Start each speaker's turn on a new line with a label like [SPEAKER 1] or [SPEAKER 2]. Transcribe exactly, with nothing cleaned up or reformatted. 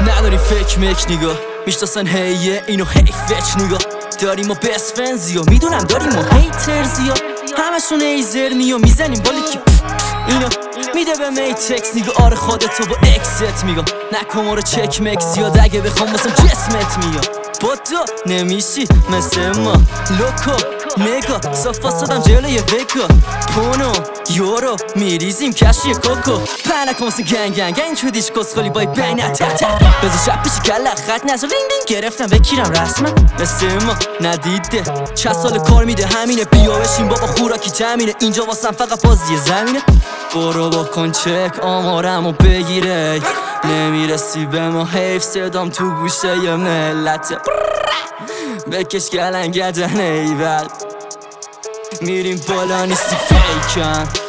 [SPEAKER 1] نداری فکر مک نگاه میشتاسن هیه اینو هی فچ نگاه داریم ما بست فنزی و میدونم داریم ما هیترزی ها همشون ایزر میو میزنیم بالی که اینا میده به میتکس نگاه آره خودتو با اکست میگم نکن ما رو چک مکس یاد اگه بخوام واسم جسمت میاد با تو نمیشی مثل ما لوکو نگاه صفا صدم جلوی وگا پونو یورو میریزیم کشی کوکو پنک واسه گنگ گنگ این چودیش کسخالی بای بین اتک تک بذار شب پیشی کله خط نزا لینگ لینگ گرفتم بکیرم رسما مثل ما ندیده چه سال کار میده همینه بیا بشین بابا خوراکی تامینه اینجا واسم فقط بازی زمینه برو بکن چک آمارمو بگیره نمیرسی به ما حیف صدام تو گوشه ی ملت بکش گلنگه دهنه ایول میریم بالا نیستی فیکن